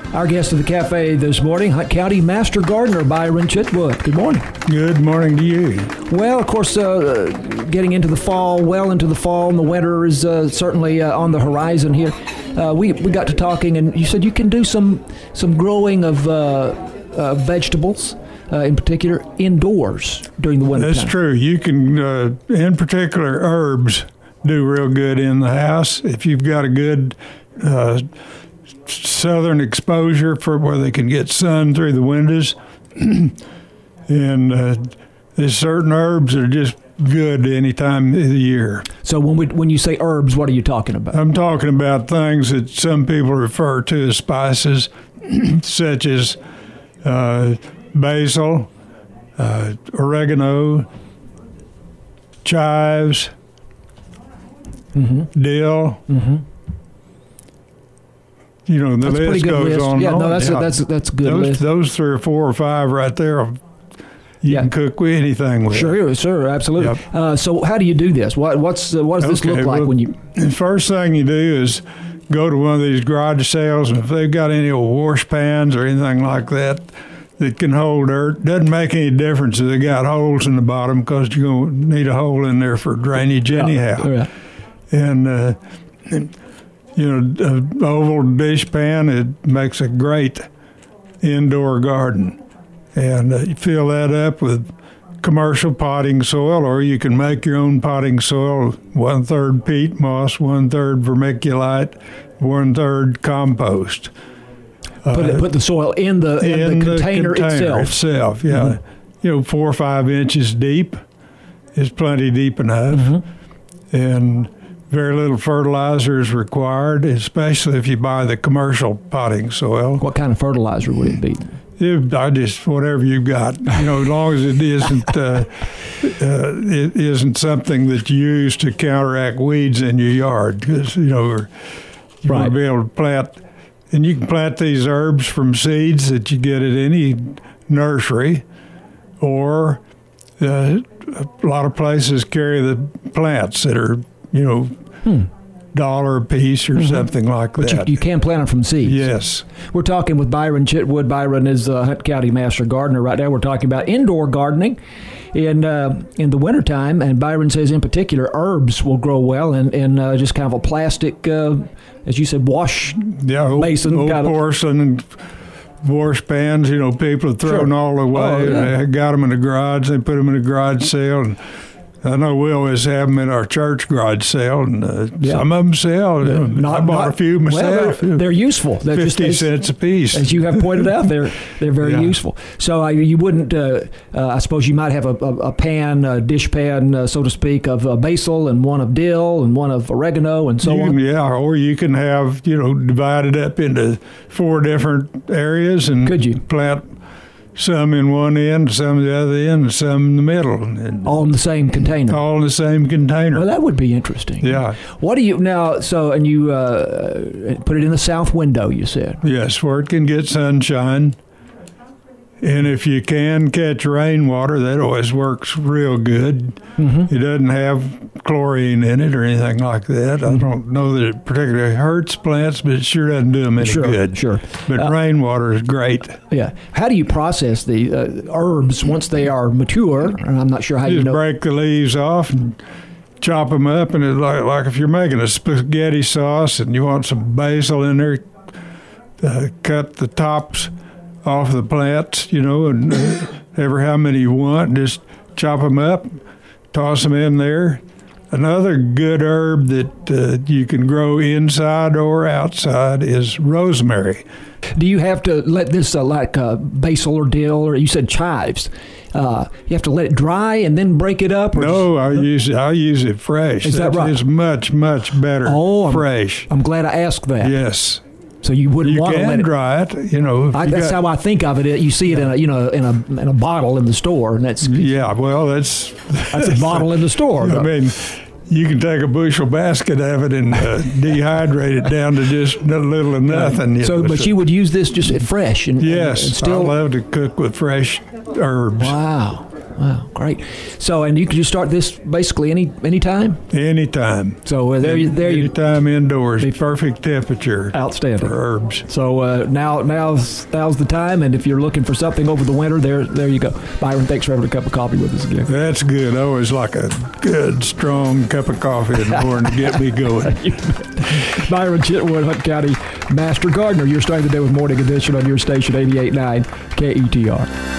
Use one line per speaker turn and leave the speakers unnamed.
Our guest of the cafe this morning, Hunt County Master Gardener Byron Chitwood. Good morning.
Good morning to you.
Well, of course, getting into the fall, and the winter is certainly on the horizon here. We got to talking, and you said you can do some growing of vegetables, in particular indoors during the winter.
That's true. You can, in particular, herbs do real good in the house if you've got a good southern exposure for where they can get sun through the windows. And there's certain herbs that are just good any time of the year.
So when you say herbs, what are you talking about?
I'm talking about things that some people refer to as spices, such as basil, oregano, chives, dill. You know, the list goes on.
Yeah, no, that's a good list.
Those 3 or 4 or 5 right there, you can cook with anything with.
Sure, absolutely. Yep. So how do you do this? What does this look like when you?
The first thing you do is go to one of these garage sales, and if they've got any old wash pans or anything like that can hold dirt, doesn't make any difference if they got holes in the bottom, because you're going to need a hole in there for drainage anyhow.
Yeah.
And you know, an oval dish pan, it makes a great indoor garden. And you fill that up with commercial potting soil, or you can make your own potting soil, 1/3 peat moss, 1/3 vermiculite, 1/3 compost.
Put the soil in the container itself.
Yeah. You know, 4 or 5 inches deep is plenty deep enough. And very little fertilizer is required, especially if you buy the commercial potting soil.
What kind of fertilizer would it be?
Whatever you've got, you know, as long as it isn't something that you use to counteract weeds in your yard, because you want to be able to plant, and you can plant these herbs from seeds that you get at any nursery, or a lot of places carry the plants that are $1 a piece or something like that.
But you can plant them from seeds.
Yes.
We're talking with Byron Chitwood. Byron is Hunt County Master Gardener right now. We're talking about indoor gardening in the wintertime, and Byron says in particular herbs will grow well in just kind of a plastic, as you said, wash basin.
Old porcelain and wash pans, people have thrown all away. They got them in the garage. They put them in the garage sale, and I know we always have them in our church garage sale, and some of them sell. I bought a few myself.
Well, they're useful. They're
50 cents a piece.
As you have pointed out, they're very useful. So you wouldn't, I suppose you might have a pan, a dish pan, so to speak, of basil, and one of dill, and one of oregano, and so on.
Yeah, or you can have, divided up into 4 different areas, and
could you
plant some in one end, some in the other end, and some in the middle. And
all in the same container.
All in the same container.
Well, that would be interesting.
Yeah.
What do you now? So, and you put it in the south window, you said.
Yes, where it can get sunshine. And if you can catch rainwater, that always works real good. It doesn't have chlorine in it or anything like that. I don't know that it particularly hurts plants, but it sure doesn't do them any good.
Sure.
But rainwater is great.
Yeah. How do you process the herbs once they are mature? I'm not sure how you know.
Just break the leaves off and chop them up, and it's like if you're making a spaghetti sauce and you want some basil in there, cut the tops off the plants, and ever how many you want, just chop them up, toss them in there. Another good herb that you can grow inside or outside is rosemary.
Do you have to let this, like basil or dill, or you said chives, you have to let it dry and then break it up? Or
no, I use it fresh.
Is that right?
It's much, much better fresh.
I'm glad I asked that.
Yes.
So you wouldn't want to let it
dry it,
that's how I think of it. You see it in a bottle in the store, and that's
that's
a bottle in the store.
I mean, you can take a bushel basket of it and dehydrate it down to just a little of nothing.
But you would use this just fresh and
yes,
and still.
I love to cook with fresh herbs.
Wow. Wow, great. So, and you can just start this basically any time?
Anytime.
So
Anytime indoors. Perfect temperature.
Outstanding.
For herbs.
So now's the time, and if you're looking for something over the winter, there you go. Byron, thanks for having a cup of coffee with us again.
That's good. I always like a good, strong cup of coffee in the morning to get me going.
Byron Chitwood, Hunt County Master Gardener. You're starting the day with Morning Edition on your station, 88.9 KETR.